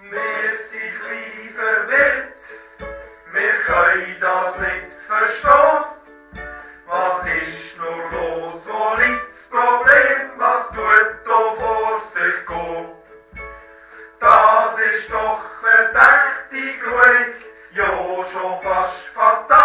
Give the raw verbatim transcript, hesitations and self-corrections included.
Wir sind wie verwirrt, wir können das nicht verstehen. Was ist nur los, wo liegt das Problem, was tut da vor sich gehen? Das ist doch verdächtig ruhig, ja schon fast fatal.